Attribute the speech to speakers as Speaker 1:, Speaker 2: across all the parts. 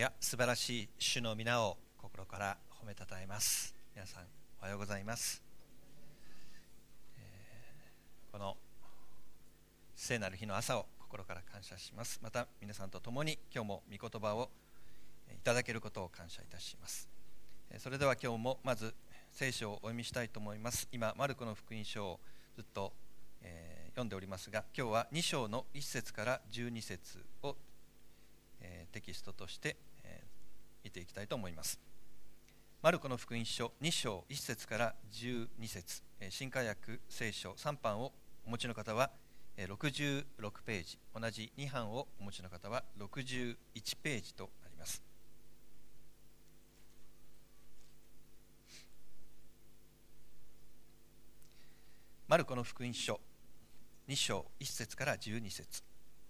Speaker 1: や素晴らしい主の皆を心から褒めたたえます。皆さんおはようございます。この聖なる日の朝を心から感謝します。また皆さんと共に今日も御言葉をいただけることを感謝いたします。それでは今日もまず聖書をお読みしたいと思います。今マルコの福音書をずっと読んでおりますが、今日は2章の1節から12節をテキストとして見ていきたいと思います。マルコの福音書2章1節から12節、新化訳聖書3版をお持ちの方は66ページ、同じ2版をお持ちの方は61ページとなります。マルコの福音書2章1節から12節。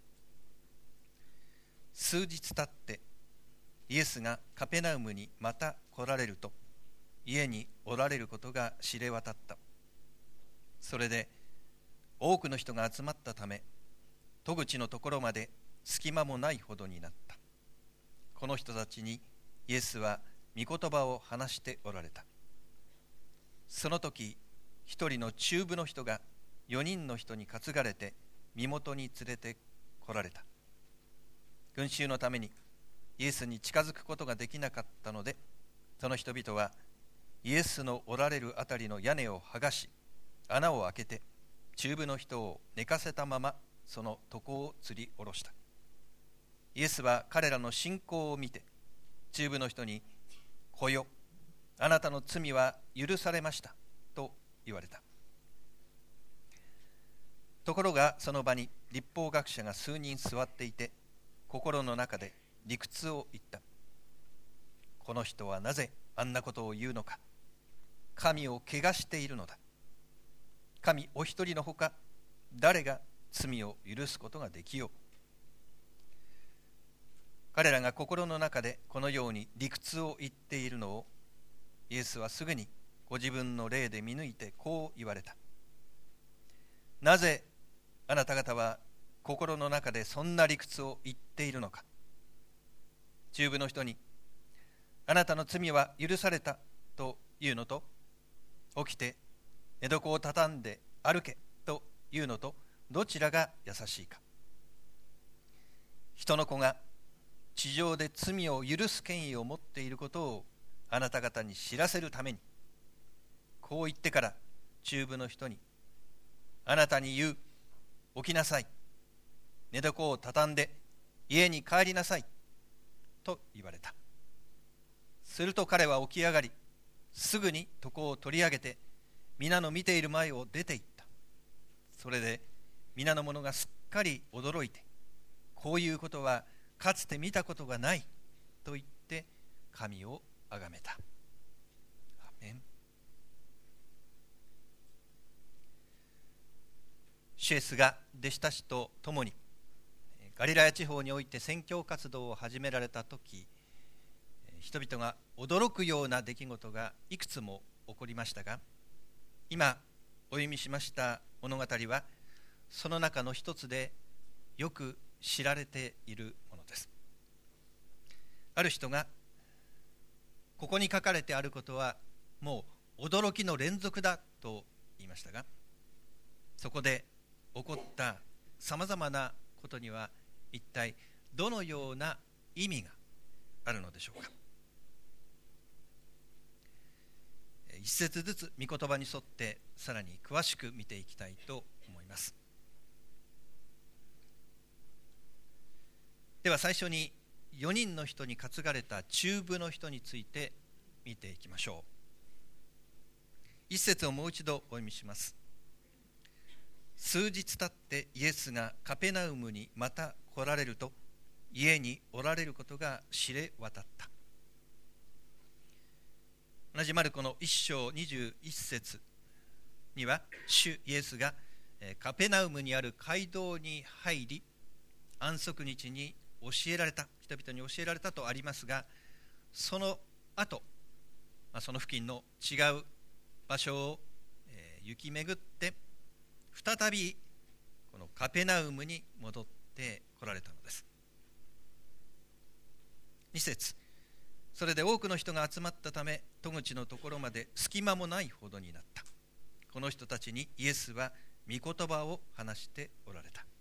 Speaker 1: 数日経ってイエスがカペナウムにまた来られると、家におられることが知れ渡った。それで多くの人が集まったため、戸口のところまで隙間もないほどになった。この人たちにイエスは御言葉を話しておられた。その時、一人の中部の人が4人の人に担がれて身元に連れて来られた。群衆のためにイエスに近づくことができなかったので、その人々はイエスのおられるあたりの屋根を剥がし、穴を開けて中部の人を寝かせたままその床を吊り下ろした。イエスは彼らの信仰を見て、中部の人に、来よ、あなたの罪は許されましたと言われた。ところがその場に律法学者が数人座っていて、心の中で理屈を言った。この人はなぜあんなことを言うのか。神を汚しているのだ。神お一人のほか誰が罪を許すことができよう。彼らが心の中でこのように理屈を言っているのを、イエスはすぐにご自分の霊で見抜いてこう言われた。なぜあなた方は心の中でそんな理屈を言っているのか。中部の人に、あなたの罪は許されたというのと、起きて寝床を畳んで歩けというのと、どちらが優しいか。人の子が地上で罪を許す権威を持っていることをあなた方に知らせるために、こう言ってから中部の人に、あなたに言う、起きなさい、寝床を畳んで家に帰りなさいと言われた。すると彼は起き上がり、すぐに床を取り上げて皆の見ている前を出て行った。それで皆の者がすっかり驚いて、こういうことはかつて見たことがないと言って神をあがめた。アメン。主イエスが弟子たちと共にガリラヤ地方において宣教活動を始められた時、人々が驚くような出来事がいくつも起こりましたが、今お読みしました物語はその中の一つでよく知られているものです。ある人が、ここに書かれてあることはもう驚きの連続だと言いましたが、そこで起こったさまざまなことには一体どのような意味があるのでしょうか。一節ずつ御言葉に沿ってさらに詳しく見ていきたいと思います。では最初に4人の人に担がれた中部の人について見ていきましょう。一節をもう一度お読みします。数日経ってイエスがカペナウムにまた来られると、家におられることが知れ渡った。同じマルコの1章21節には、主イエスがカペナウムにある街道に入り、安息日に教えられた、人々に教えられたとありますが、その後、その付近の違う場所を行き巡って再びこのカペナウムに戻って来られたのです。 2節、それで多くの人が集まったため、戸口のところまで隙間もないほどになった。この人たちにイエスは御言葉を話しておられた。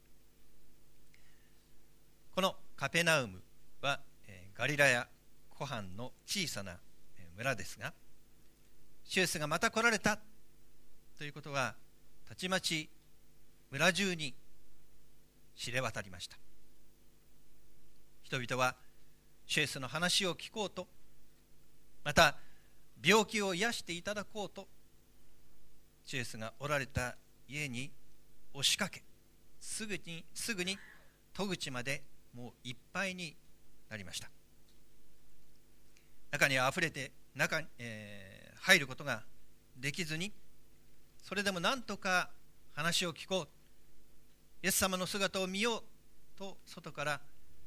Speaker 1: このカペナウムはガリラヤ湖畔の小さな村ですが、主イエスがまた来られたということはたちまち村中に知れ渡りました。人々は主イエスの話を聞こうと、また病気を癒していただこうと、主イエスがおられた家に押しかけ、すぐに戸口までもういっぱいになりました。中にはあふれて入ることができずに、それでも何とか話を聞こう、イエス様の姿を見ようと外から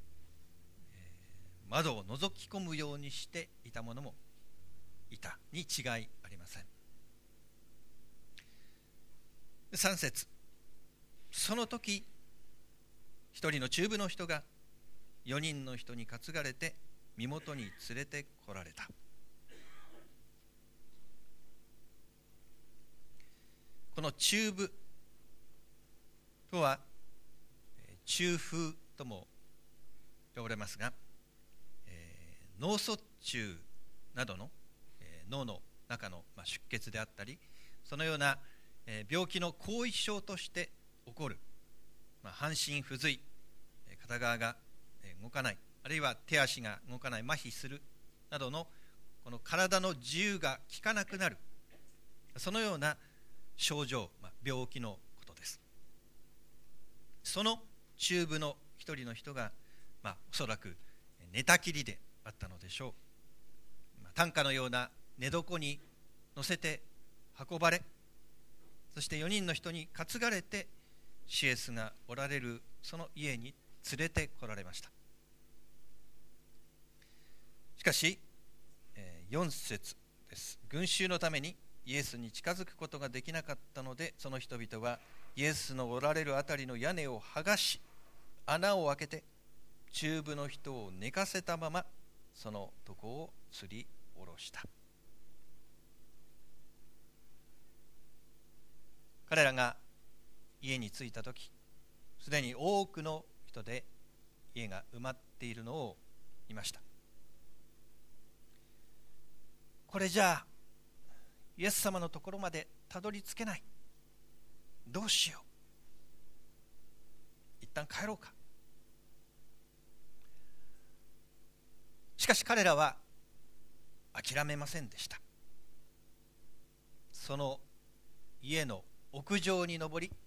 Speaker 1: 窓を覗き込むようにしていた者もいたに違いありません。3節、その時一人の中部の人が4人の人に担がれて身元に連れてこられた。この中部とは中風とも呼ばれますが、脳卒中などの脳の中の出血であったり、そのような病気の後遺症として起こる半身不随、片側が動かない、あるいは手足が動かない、麻痺するなどのこの体の自由が利かなくなる、そのような症状、病気のことです。その中部の一人の人が、おそらく寝たきりであったのでしょう。担架のような寝床に乗せて運ばれ、そして4人の人に担がれて主イエスがおられるその家に連れてこられました。しかし4節です。群衆のためにイエスに近づくことができなかったので、その人々はイエスのおられるあたりの屋根を剥がし、穴を開けて中部の人を寝かせたままその床を吊り下ろした。彼らが家に着いたとき、すでに多くの人で家が埋まっているのを見ました。これじゃあイエス様のところまでたどり着けない、どうしよう、一旦帰ろうか。しかし彼らは諦めませんでした。その家の屋上に登り、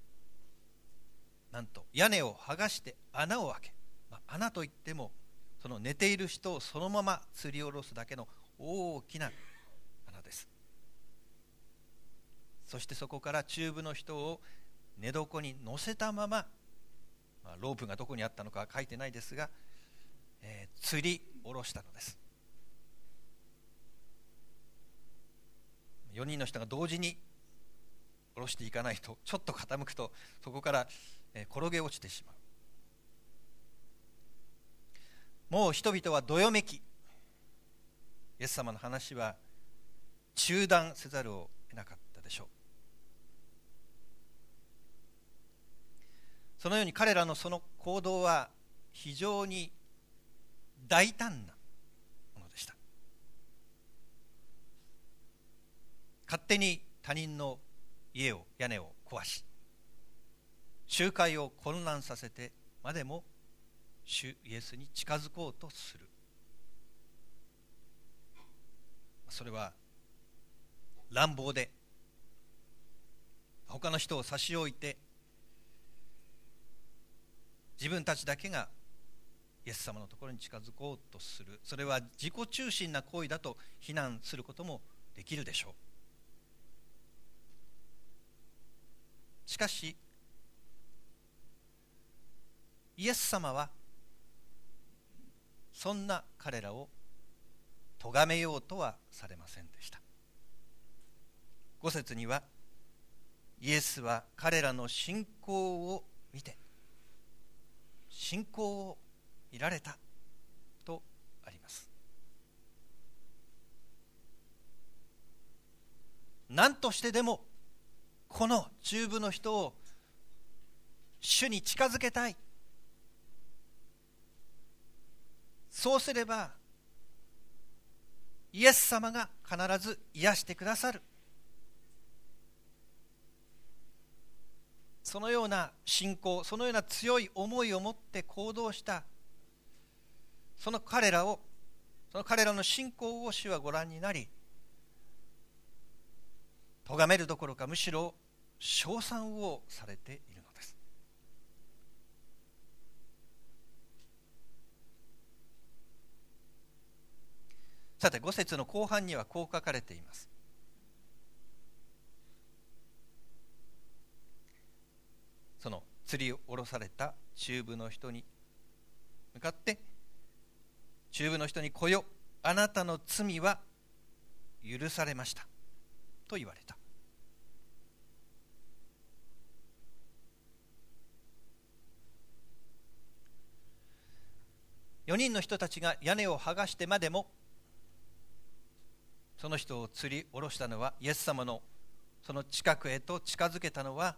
Speaker 1: なんと屋根を剥がして穴を開け、穴といってもその寝ている人をそのまま吊り下ろすだけの大きな穴です。そしてそこから中部の人を寝床に乗せたまま、ロープがどこにあったのかは書いてないですが、吊り下ろしたのです。4人の人が同時に下ろしていかないと、ちょっと傾くとそこから転げ落ちてしまう。もう人々はどよめき、イエス様の話は中断せざるを得なかったでしょう。そのように彼らのその行動は非常に大胆なものでした。勝手に他人の屋根を壊し、集会を混乱させてまでも主イエスに近づこうとする。それは乱暴で、他の人を差し置いて自分たちだけがイエス様のところに近づこうとする、それは自己中心な行為だと非難することもできるでしょう。しかしイエス様はそんな彼らを咎めようとはされませんでした。5節には、イエスは彼らの信仰を見て、信仰を見られたと何としてでもこの中部の人を主に近づけたい。そうすればイエス様が必ず癒してくださる。そのような信仰、そのような強い思いを持って行動したその彼らの信仰を主はご覧になり、咎めるどころかむしろ称賛をされているのです。さて5節の後半にはこう書かれています。その吊り下ろされた中部の人に向かって、中部の人に来よ、あなたの罪は許されましたと言われた。4人の人たちが屋根を剥がしてまでもその人を吊り下ろしたのは、イエス様のその近くへと近づけたのは、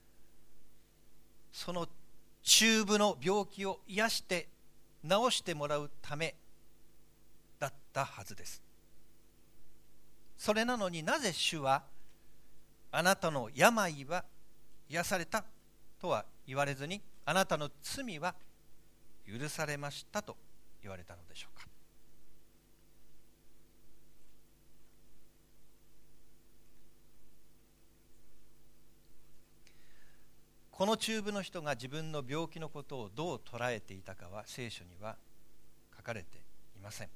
Speaker 1: その中部の病気を癒して治してもらうためだったはずです。それなのになぜ主はあなたの病は癒されたとは言われずに、あなたの罪は許されましたと言われたのでしょうか。この中部の人が自分の病気のことをどう捉えていたかは聖書には書かれていません。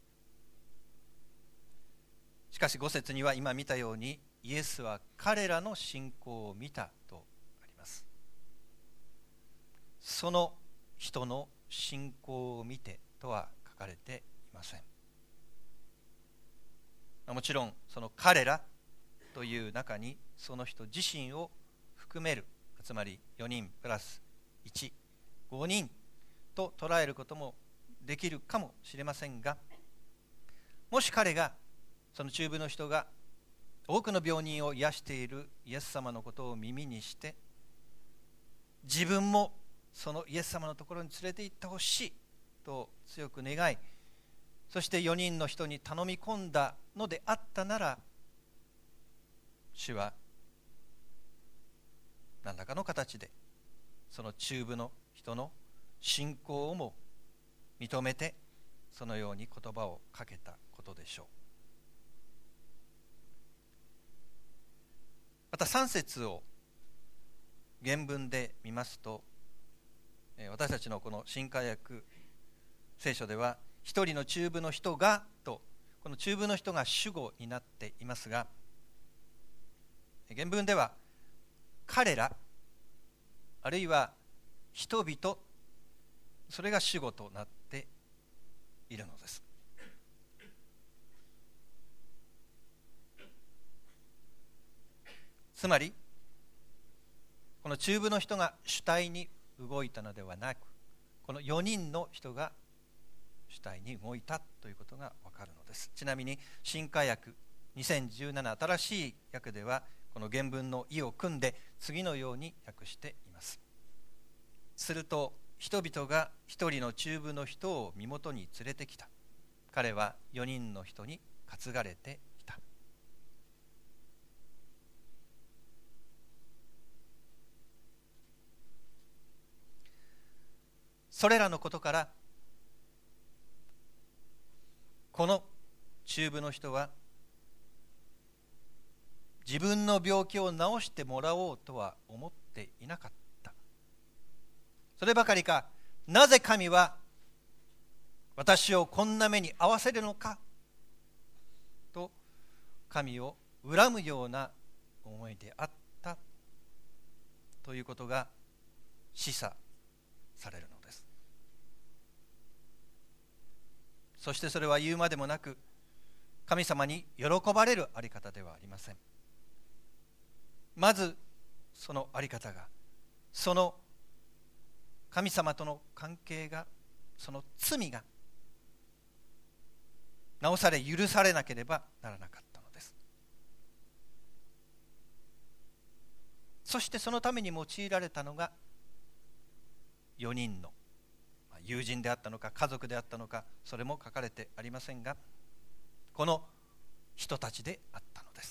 Speaker 1: しかし5節には今見たように、イエスは彼らの信仰を見たとあります。その人の信仰を見てとは書かれていません。もちろんその彼らという中にその人自身を含める、つまり4人プラス1、5人と捉えることもできるかもしれませんが、もし彼が、その中部の人が多くの病人を癒しているイエス様のことを耳にして、自分もそのイエス様のところに連れて行ってほしいと強く願い、そして4人の人に頼み込んだのであったなら、主は何らかの形でその中部の人の信仰をも認めて、そのように言葉をかけたことでしょう。また3節を原文で見ますと、私たちのこの新海訳聖書では、一人の中部の人がと、この中部の人が主語になっていますが、原文では彼ら、あるいは人々、それが主語となっているのです。つまりこの中部の人が主体に動いたのではなく、この4人の人が主体に動いたということがわかるのです。ちなみに新海訳2017新しい訳では、この原文の意を組んで次のように訳しています。すると人々が一人の中部の人を身元に連れてきた。彼は4人の人に担がれていた。それらのことから、この中部の人は自分の病気を治してもらおうとは思っていなかった。そればかりか、なぜ神は私をこんな目に遭わせるのかと神を恨むような思いであったということが示唆されるのです。そしてそれは言うまでもなく、神様に喜ばれるあり方ではありません。まずそのあり方が、その神様との関係が、その罪が直され許されなければならなかったのです。 そしてそのために用いられたのが4人の友人であったのか家族であったのか、それも書かれてありませんが、この人たちであったのです。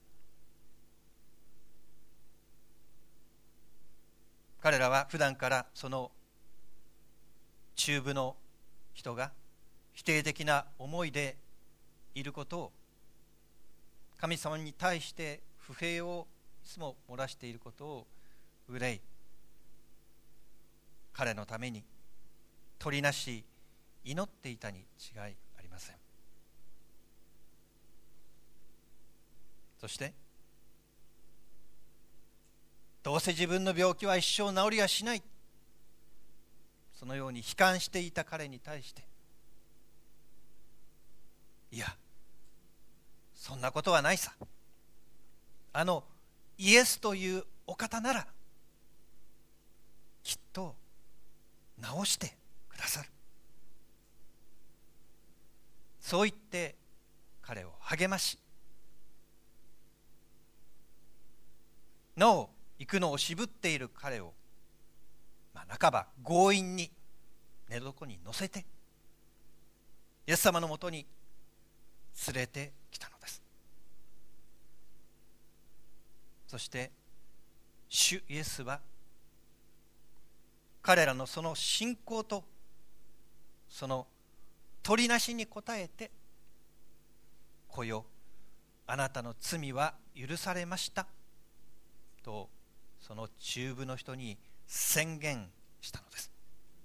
Speaker 1: 彼らは普段からその中部の人が否定的な思いでいることを、神様に対して不平をいつも漏らしていることを憂い、彼のために取りなし祈っていたに違いありません。そしてどうせ自分の病気は一生治りはしない、そのように悲観していた彼に対して、いやそんなことはないさ、あのイエスというお方ならきっと治してくださる、そう言って彼を励まし、なお行くのを渋っている彼を、半ば強引に寝床に乗せてイエス様のもとに連れてきたのです。そして主イエスは彼らのその信仰とその取りなしに応えて、来よあなたの罪は許されましたとその中部の人に宣言したのです。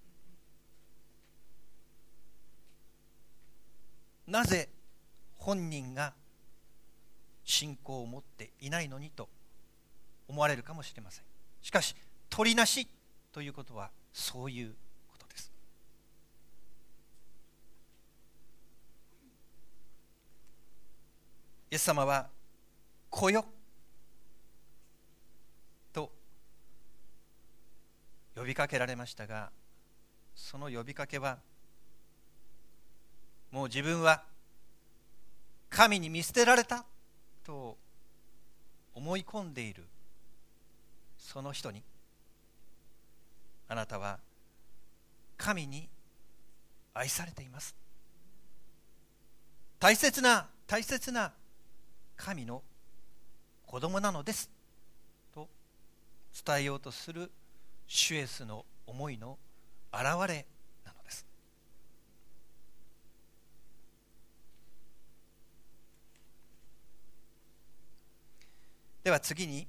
Speaker 1: なぜ本人が信仰を持っていないのにと思われるかもしれません。しかし取りなしということはそういうことです。イエス様は来よと呼びかけられましたが、その呼びかけはもう自分は神に見捨てられたと思い込んでいるその人に、あなたは神に愛されています、大切な神の子供なのですと伝えようとする主イエスの思いの表れなのです。では次に、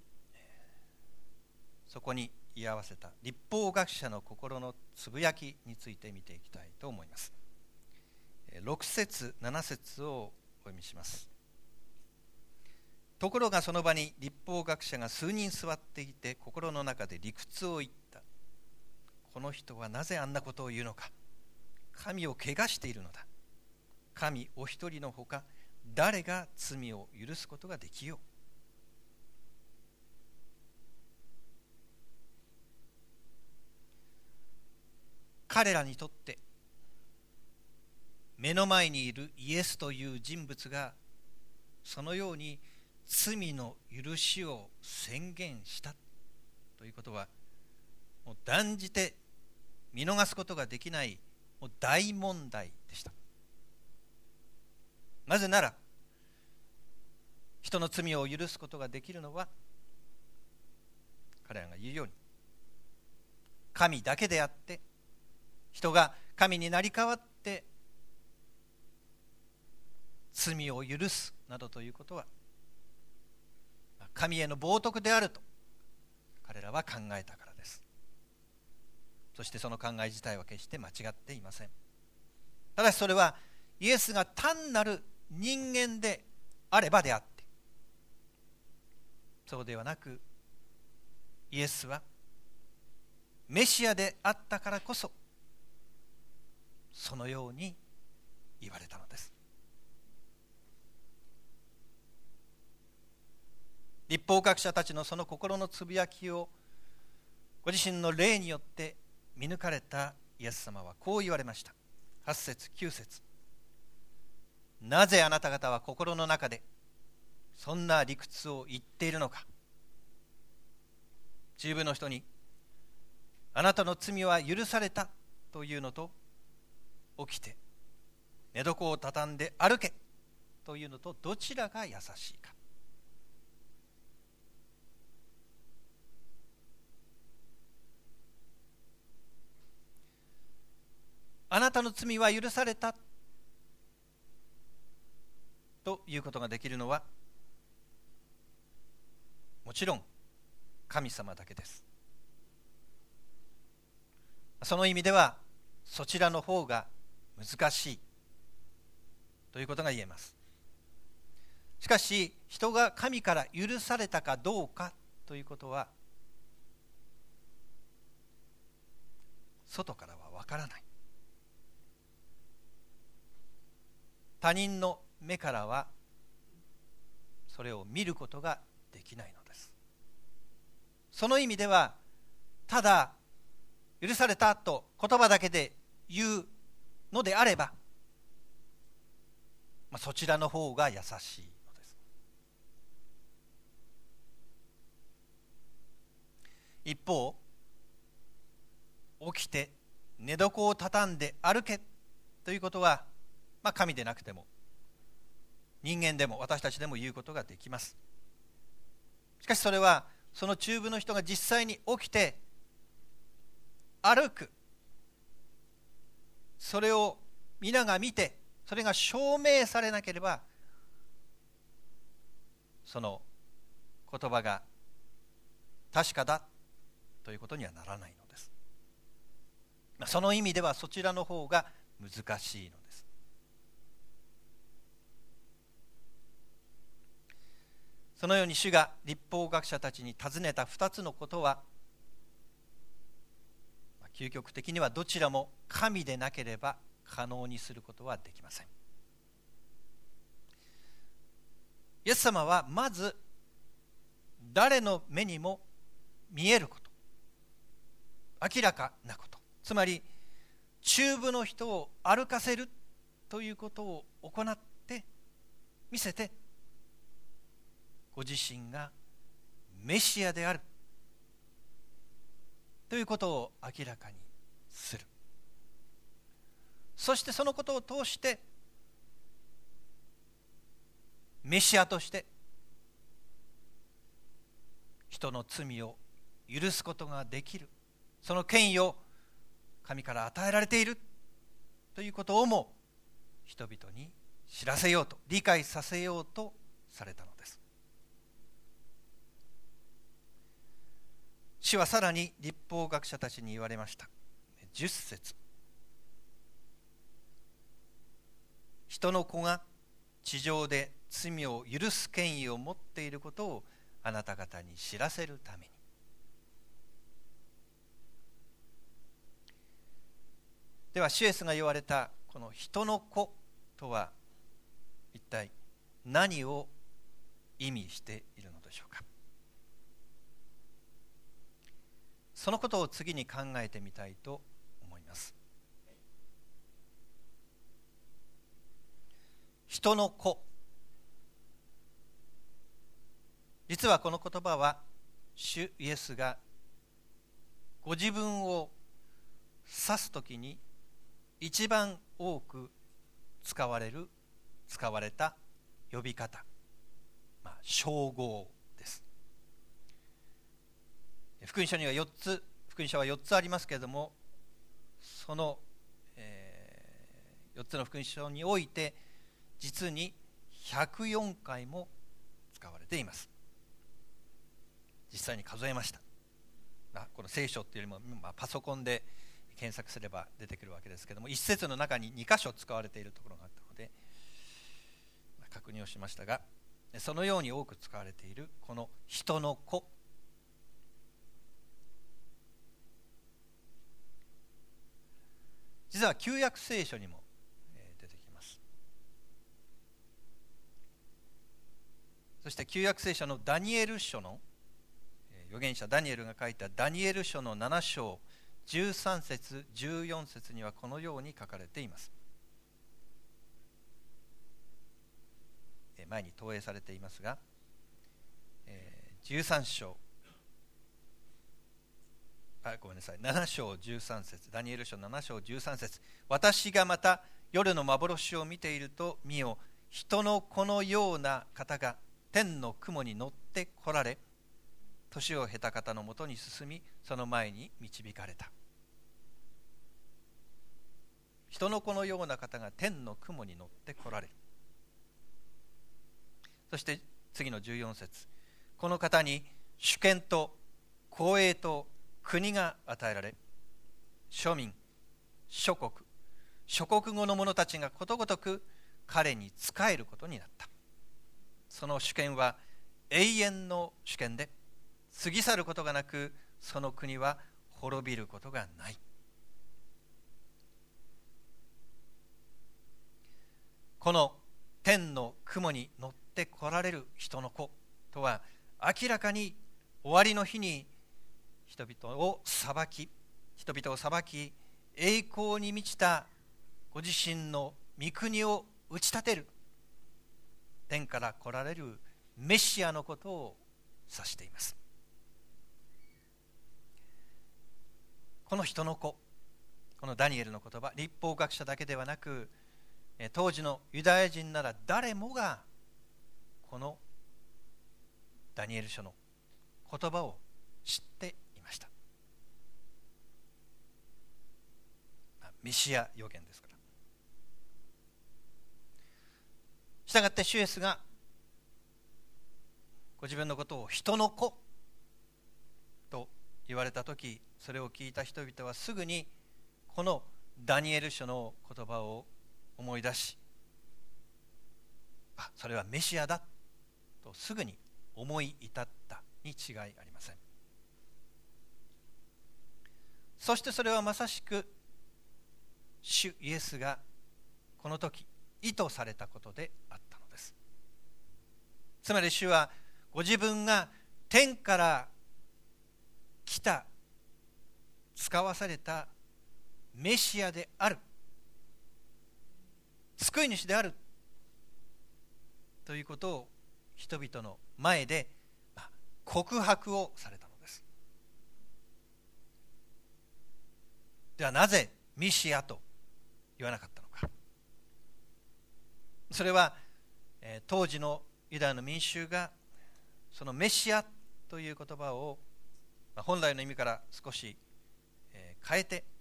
Speaker 1: そこに居合わせた律法学者の心のつぶやきについて見ていきたいと思います。6節7節をお読みします。ところがその場に律法学者が数人座っていて、心の中で理屈を言った。この人はなぜあんなことを言うのか。神を汚しているのだ。神お一人のほか誰が罪を許すことができよう。彼らにとって目の前にいるイエスという人物がそのように罪の許しを宣言したということは、もう断じて見逃すことができないもう大問題でした。なぜなら人の罪を許すことができるのは、彼らが言うように神だけであって、人が神になり代わって罪を許すなどということは神への冒涜であると彼らは考えたからです。そしてその考え自体は決して間違っていません。ただしそれはイエスが単なる人間であればであって、そうではなくイエスはメシアであったからこそそのように言われたのです。律法学者たちのその心のつぶやきをご自身の霊によって見抜かれたイエス様はこう言われました。8節9節。なぜあなた方は心の中でそんな理屈を言っているのか。 中部の人にあなたの罪は許されたというのと、起きて寝床を畳んで歩けというのと、どちらが優しいか。あなたの罪は許されたということができるのは、もちろん神様だけです。その意味ではそちらの方が難しいということが言えます。しかし人が神から許されたかどうかということは、外からはわからない。他人の目からはそれを見ることができないのです。その意味では、ただ許されたと言葉だけで言うのであれば、そちらの方が優しいのです。一方、起きて寝床を畳んで歩けということは、神でなくても人間でも私たちでも言うことができます。しかしそれはその中部の人が実際に起きて歩く、それを皆が見て、それが証明されなければ、その言葉が確かだということにはならないのです。その意味ではそちらの方が難しいのです。そのように主が律法学者たちに尋ねた2つのことは、究極的にはどちらも神でなければ可能にすることはできません。イエス様はまず誰の目にも見えること、明らかなこと、つまり中部の人を歩かせるということを行って見せて、ご自身がメシアであるということを明らかにする。そしてそのことを通してメシアとして人の罪を許すことができる、その権威を神から与えられているということをも人々に知らせようと、理解させようとされたのです。主はさらに律法学者たちに言われました。10節、人の子が地上で罪を許す権威を持っていることをあなた方に知らせるために。では主イエスが言われたこの人の子とは一体何を意味しているのでしょうか。そのことを次に考えてみたいと思います。人の子、実はこの言葉は主イエスがご自分を指すときに一番多く使われた呼び方、称号です。福音書には4つありますけれども、その、4つの福音書において実に104回も使われています。実際に数えました。この聖書っていうよりも、パソコンで検索すれば出てくるわけですけれども、一節の中に2箇所使われているところがあったので確認をしましたが、そのように多く使われているこの人の子、実は旧約聖書にも出てきます。そして旧約聖書のダニエル書の預言者ダニエルが書いたダニエル書の7章13節14節にはこのように書かれています。前に投影されていますが、13章ごめんなさい、7章13節、ダニエル書7章13節。私がまた夜の幻を見ていると、見よ、人の子のような方が天の雲に乗って来られ、年を経た方のもとに進み、その前に導かれた。人の子のような方が天の雲に乗って来られる。そして次の14節。この方に主権と公栄と国が与えられ、庶民、諸国語の者たちがことごとく彼に仕えることになった。その主権は永遠の主権で、過ぎ去ることがなく、その国は滅びることがない。この天の雲に乗って来られる人の子とは、明らかに終わりの日に人々を裁き、栄光に満ちたご自身の御国を打ち立てる、天から来られるメシアのことを指しています。この人の子、このダニエルの言葉、律法学者だけではなく、当時のユダヤ人なら誰もがこのダニエル書の言葉を知っていました。メシア予言ですから。したがって主イエスがご自分のことを人の子と言われたとき、それを聞いた人々はすぐにこのダニエル書の言葉を思い出し、それはメシアだとすぐに思い至ったに違いありません。そしてそれはまさしく主イエスがこの時意図されたことであったのです。つまり主はご自分が天から来た、使わされたメシアである、救い主であるということを人々の前で告白をされたのです。ではなぜメシアと言わなかったのか。それは当時のユダヤの民衆がそのメシアという言葉を本来の意味から少し変えて、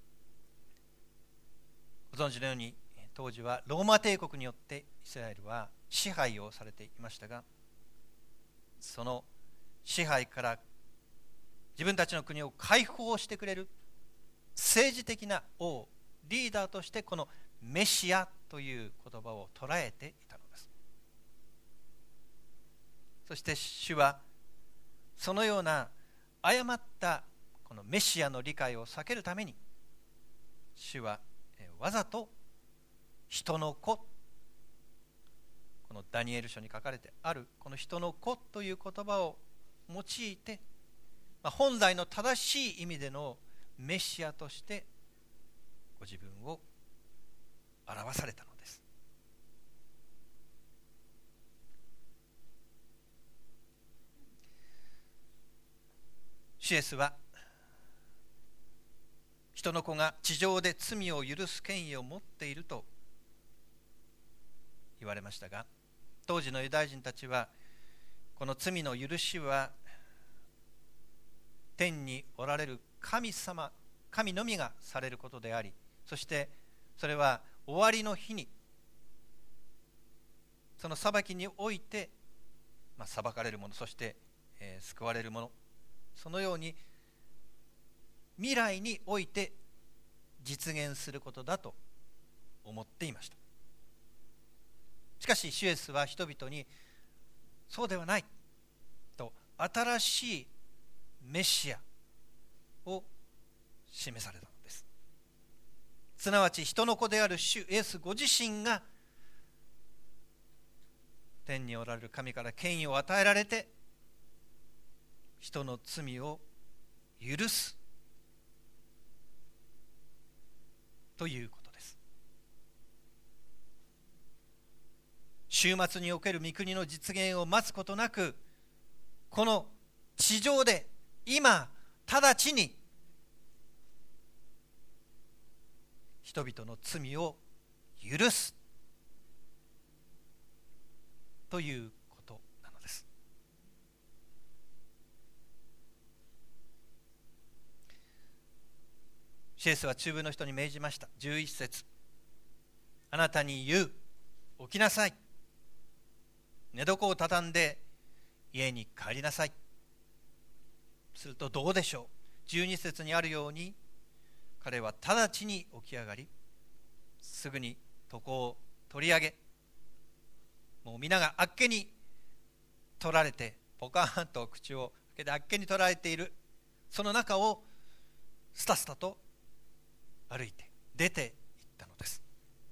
Speaker 1: ご存知のように当時はローマ帝国によってイスラエルは支配をされていましたが、その支配から自分たちの国を解放してくれる政治的な王、リーダーとしてこのメシアという言葉を捉えていたのです。そして主はそのような誤ったこのメシアの理解を避けるために、主はわざと人の子、このダニエル書に書かれてあるこの人の子という言葉を用いて、本来の正しい意味でのメシアとしてご自分を表されたのです。主イエスは人の子が地上で罪を許す権威を持っていると言われましたが、当時のユダヤ人たちはこの罪の許しは天におられる神様、神のみがされることであり、そしてそれは終わりの日にその裁きにおいて、裁かれるもの、そして、救われるもの、そのように未来において実現することだと思っていました。しかし主イエスは人々にそうではないと、新しいメシアを示されたのです。すなわち人の子である主イエスご自身が天におられる神から権威を与えられて、人の罪を許すということです。終末における御国の実現を待つことなく、この地上で今直ちに人々の罪を許すということなのです。イエスは中部の人に命じました。11節、あなたに言う、起きなさい、寝床を畳んで家に帰りなさい。するとどうでしょう。12節にあるように、彼は直ちに起き上がり、すぐに床を取り上げ、もう皆があっけに取られて、ポカーンと口を開けてあっけに取られているその中をスタスタと歩いて出ていったのです。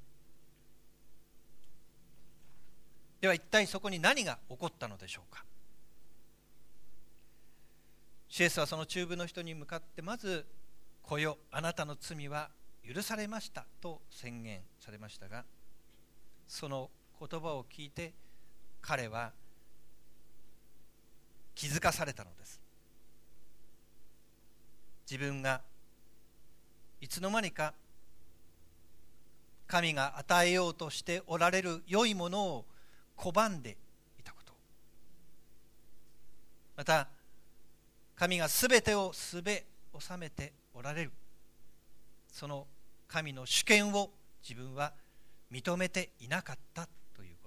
Speaker 1: では一体そこに何が起こったのでしょうか。イエスはその中部の人に向かって、まず来よ、あなたの罪は許されましたと宣言されましたが、その言葉を聞いて彼は気づかされたのです。自分がいつの間にか神が与えようとしておられる良いものを拒んでいたこと、また神がすべてをすべ収めておられるその神の主権を自分は認めていなかったということ、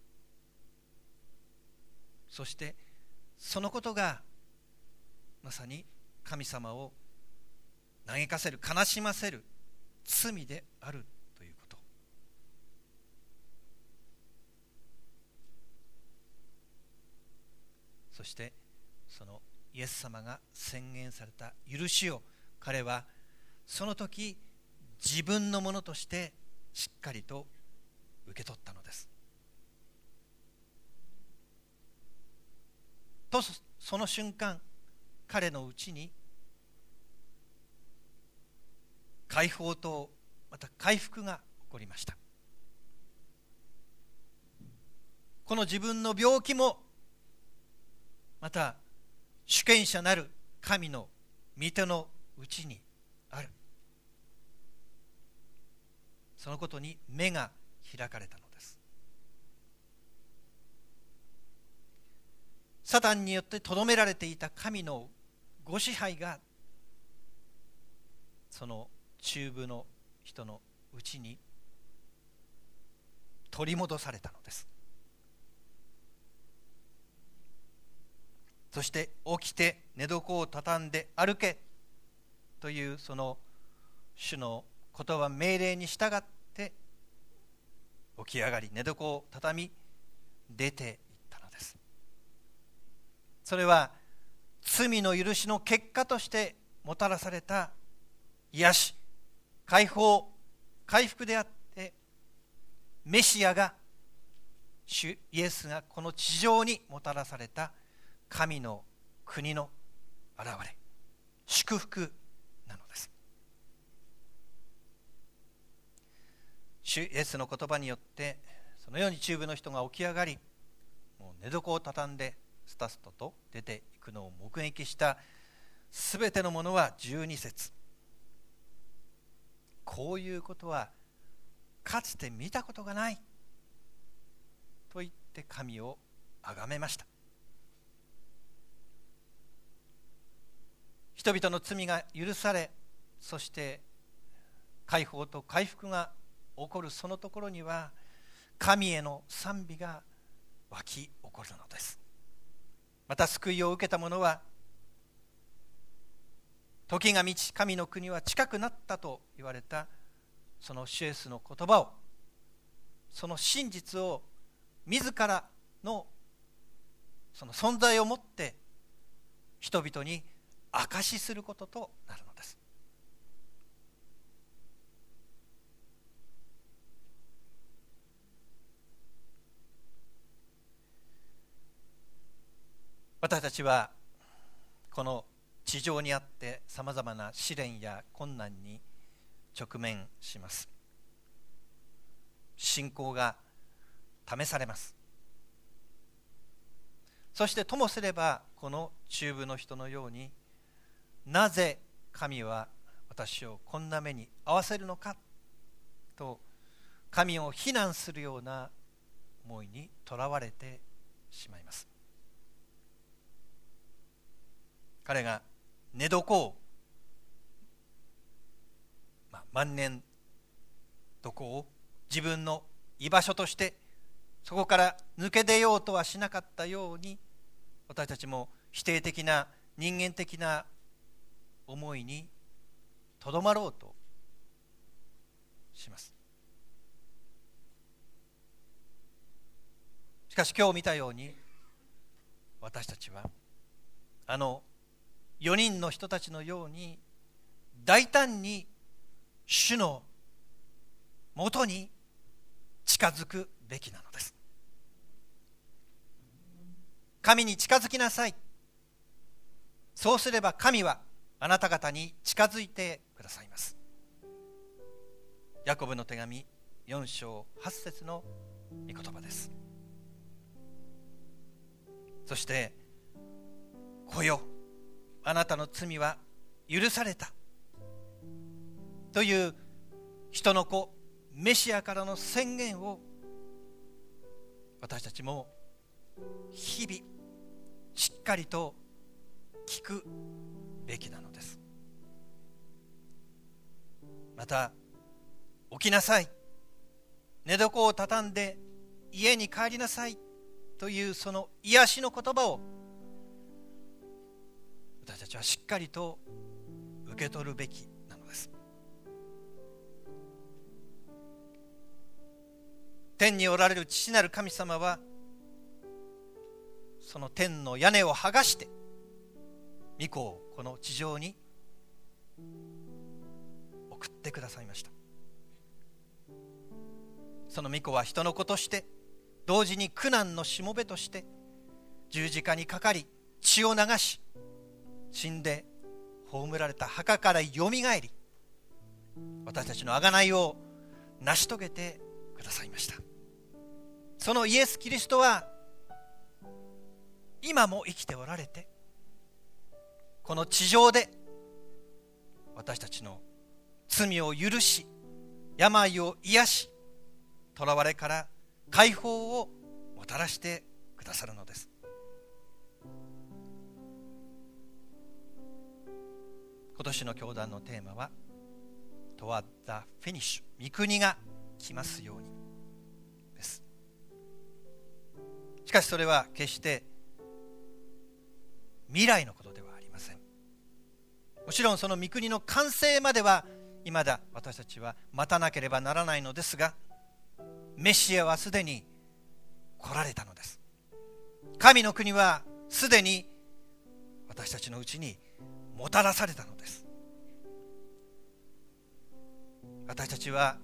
Speaker 1: そしてそのことがまさに神様を嘆かせる、悲しませる罪であるということ。そしてそのイエス様が宣言された許しを彼はその時自分のものとしてしっかりと受け取ったのです。とその瞬間、彼のうちに解放とまた回復が起こりました。この自分の病気もまた主権者なる神の御手のうちにある、そのことに目が開かれたのです。サタンによってとどめられていた神のご支配がその中部の人のうちに取り戻されたのです。そして起きて寝床を畳んで歩けというその主の言葉命令に従って起き上がり寝床を畳み出ていったのです。それは罪の許しの結果としてもたらされた癒し、解放、回復であって、メシアが主イエスがこの地上にもたらされた神の国の現れ、祝福なのです。主イエスの言葉によってそのように中部の人が起き上がり、もう寝床を畳んでスタスタと出ていくのを目撃したすべてのものは12節、こういうことはかつて見たことがないと言って神を崇めました。人々の罪が許され、そして解放と回復が起こるそのところには神への賛美が湧き起こるのです。また救いを受けた者は、時が満ち神の国は近くなったと言われたその主イエスの言葉を、その真実を自らのその存在をもって人々に証しすることとなるのです。私たちはこの地上にあってさまざまな試練や困難に直面します。信仰が試されます。そしてともすればこの中部の人のように、なぜ神は私をこんな目に遭わせるのかと神を非難するような思いにとらわれてしまいます。彼が寝床を、万年床を自分の居場所としてそこから抜け出ようとはしなかったように、私たちも否定的な人間的な思いにとどまろうとします。しかし今日見たように、私たちはあの4人の人たちのように大胆に主のもとに近づくべきなのです。神に近づきなさい。そうすれば神はあなた方に近づいてくださいます。ヤコブの手紙4章8節の御言葉です。そして来よ、あなたの罪は許されたという人の子メシアからの宣言を私たちも日々しっかりと聞くべきなのです。また、起きなさい、寝床を畳んで家に帰りなさいというその癒しの言葉を私たちはしっかりと受け取るべきなのです。天におられる父なる神様は、その天の屋根を剥がして御子をこの地上に送ってくださいました。その御子は人の子として、同時に苦難のしもべとして十字架にかかり、血を流し、死んで葬られた墓からよみがえり、私たちの贖いを成し遂げてくださいました。そのイエス・キリストは今も生きておられて、この地上で私たちの罪を許し、病を癒し、囚われから解放をもたらしてくださるのです。今年の教団のテーマは Toward the Finish、 御国が来ますようにです。しかしそれは決して未来のことではありません。もちろんその御国の完成までは未だ私たちは待たなければならないのですが、メシアはすでに来られたのです。神の国はすでに私たちのうちにもたらされたのです。私たちは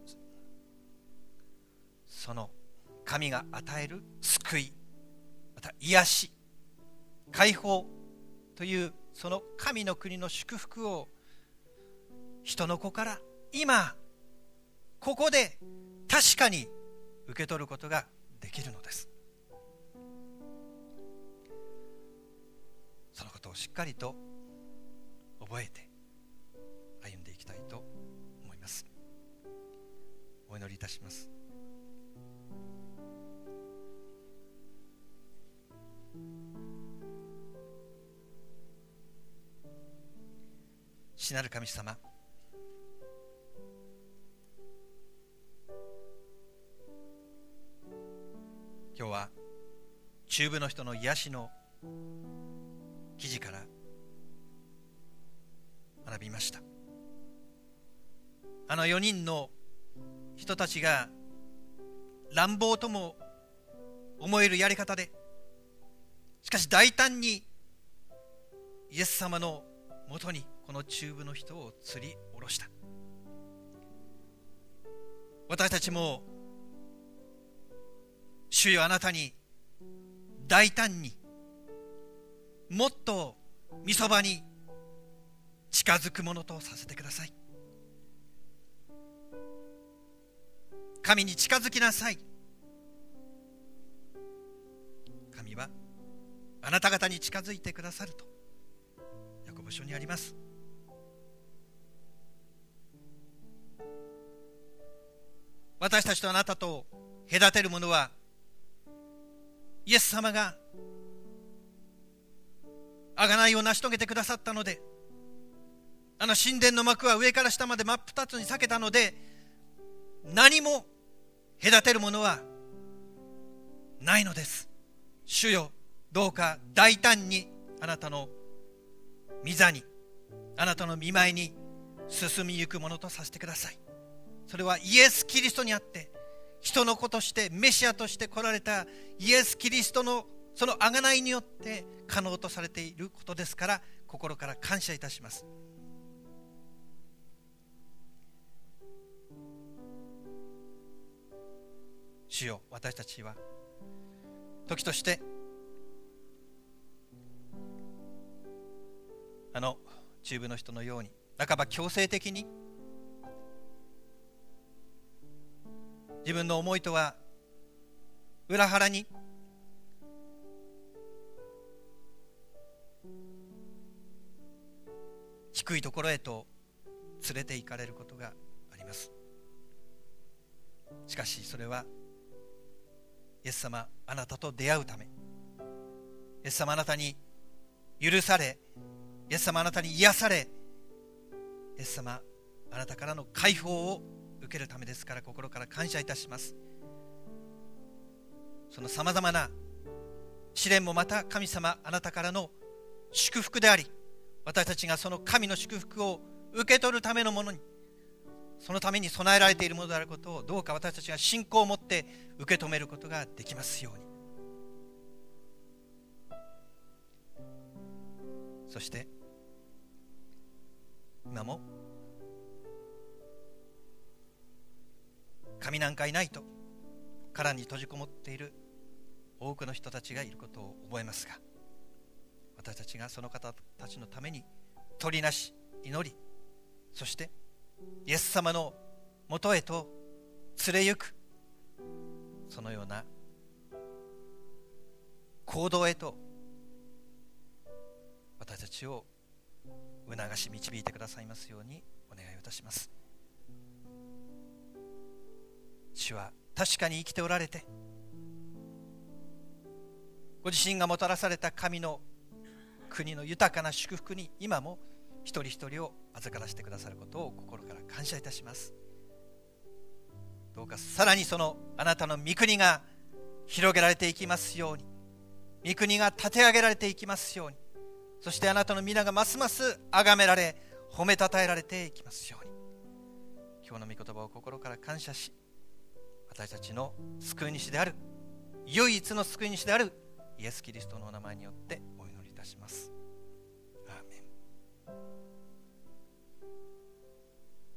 Speaker 1: その神が与える救い、また癒し、解放というその神の国の祝福を人の子から今ここで確かに受け取ることができるのです。そのことをしっかりと覚えて歩んでいきたいと思います。お祈りいたします。父なる神様、今日は中部の人の癒しの記事から学びました。あの4人の人たちが乱暴とも思えるやり方で、しかし大胆にイエス様のもとにこの中部の人を釣り下ろした。私たちも主よ、あなたに大胆にもっと御そばに近づくものとさせてください。神に近づきなさい。神はあなた方に近づいてくださるとヤコブ書にあります。 私たちとあなたと隔てるものは、イエス様が贖いを成し遂げてくださったので、あの神殿の幕は上から下まで真っ二つに裂けたので、何も隔てるものはないのです。主よ、どうか大胆にあなたの御座に、あなたの御前に進みゆくものとさせてください。それはイエス・キリストにあって、人の子としてメシアとして来られたイエス・キリストのその贖いによって可能とされていることですから、心から感謝いたします。主よ、私たちは時としてあの中部の人のように、半ば強制的に自分の思いとは裏腹に低いところへと連れて行かれることがあります。しかしそれはイエス様あなたと出会うため、イエス様あなたに許され、イエス様あなたに癒され、イエス様あなたからの解放を受けるためですから、心から感謝いたします。そのさまざまな試練もまた神様あなたからの祝福であり、私たちがその神の祝福を受け取るためのものに、そのために備えられているものであることを、どうか私たちが信仰を持って受け止めることができますように。そして今も神なんかいないと殻に閉じこもっている多くの人たちがいることを覚えますが、私たちがその方たちのために取りなし祈り、そしてイエス様のもとへと連れゆく、そのような行動へと私たちを促し導いてくださいますようにお願いいたします。主は確かに生きておられて、ご自身がもたらされた神の国の豊かな祝福に今も一人一人を預からせてくださることを心から感謝いたします。どうかさらにそのあなたの御国が広げられていきますように、御国が立て上げられていきますように、そしてあなたの皆がますます崇められ褒めたたえられていきますように、今日の御言葉を心から感謝し、私たちの救い主である、唯一の救い主であるイエス・キリストのお名前によってお祈りいたします。アーメン。